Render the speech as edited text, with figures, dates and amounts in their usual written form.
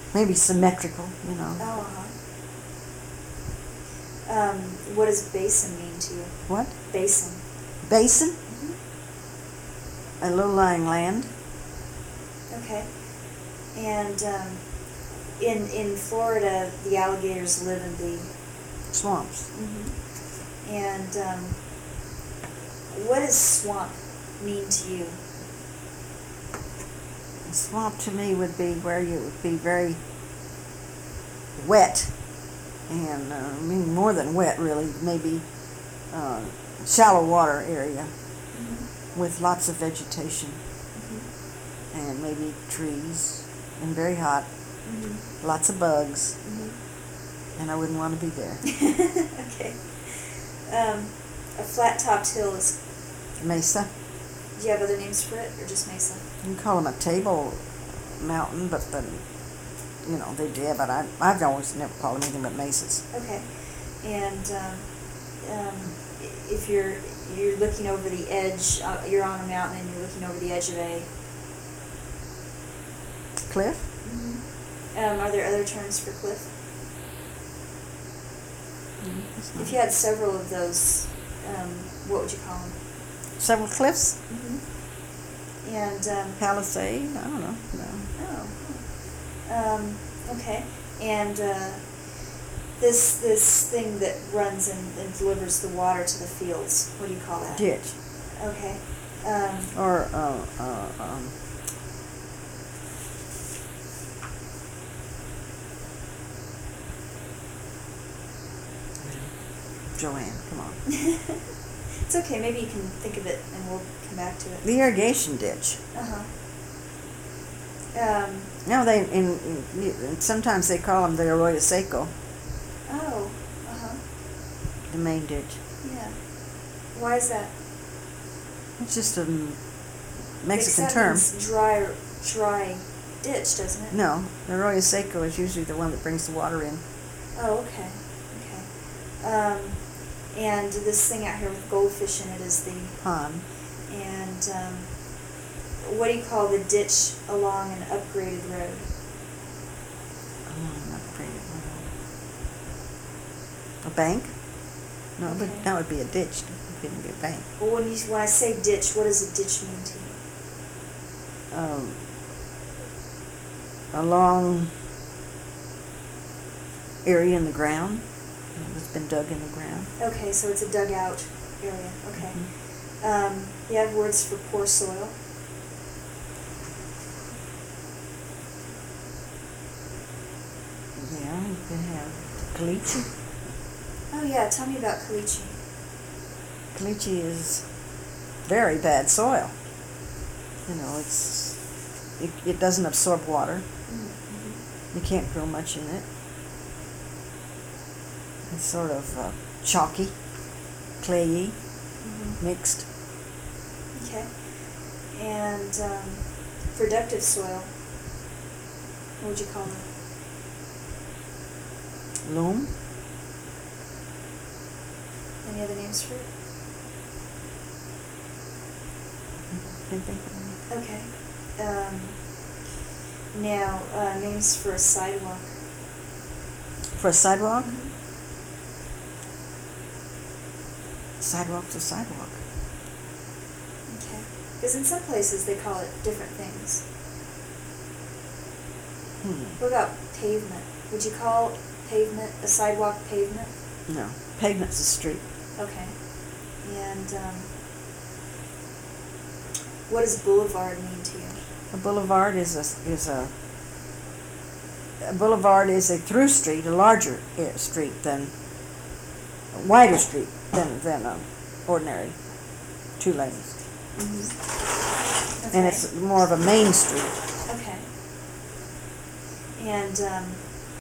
maybe symmetrical, you know. Oh, what does basin mean to you? What? Basin. Basin? Mm-hmm. A low-lying land. Okay. And in Florida, the alligators live in the Swamps. Mm-hmm. And what does swamp mean to you? A swamp to me would be where you would be very wet, and I mean more than wet, really. Maybe shallow water area Mm-hmm. with lots of vegetation Mm-hmm. and maybe trees, and very hot, Mm-hmm. lots of bugs, Mm-hmm. and I wouldn't want to be there. Okay. A flat-topped hill is. Mesa. Do you have other names for it, or just mesa? You can call them a table mountain, but then, you know, they did, but I've always never called them anything but mesas. Okay. And if you're looking over the edge, you're on a mountain and you're looking over the edge of a. Cliff? Mm-hmm. Are there other terms for cliff? If you had several of those, what would you call them? Several cliffs? Mm-hmm. And Palisade? I don't know. No. oh, okay. And this thing that runs and delivers the water to the fields, what do you call that? Ditch. Okay. Or Joanne, come on. It's okay. Maybe you can think of it, and we'll come back to it. The irrigation ditch. Uh-huh. No, sometimes they call them the Arroyo Seco, Oh. Uh-huh. the main ditch. Yeah. Why is that? It's just a Mexican That term. means dry ditch, doesn't it? No, the Arroyo Seco is usually the one that brings the water in. Oh, okay. Okay. And this thing out here with goldfish in it is the Pond. And what do you call the ditch along an upgraded road? A bank? No, Okay. but that would be a ditch. It couldn't be a bank. Well, when I say ditch, what does a ditch mean to you? A long area in the ground. It's been dug in the ground. Okay, so it's a dugout area. Okay. Mm-hmm. You have words for poor soil. Yeah, you can have caliche. Oh yeah, tell me about caliche. Caliche is very bad soil. You know, it doesn't absorb water. Mm-hmm. You can't grow much in it. It's sort of chalky, clayey, Mm-hmm. mixed. Okay. And productive soil. What would you call it? Loam. Any other names for it? Can't think of any. Okay. Now, names for a sidewalk. For a sidewalk? Mm-hmm. Sidewalk's a sidewalk. Okay. Because in some places they call it different things. What about pavement? Would you call pavement a sidewalk pavement? No. Pavement's a street. Okay. And what does boulevard mean to you? A boulevard is a boulevard is a through street, a larger street than a wider street than a ordinary 2 lanes. Mm-hmm. Okay. And it's more of a main street. Okay. And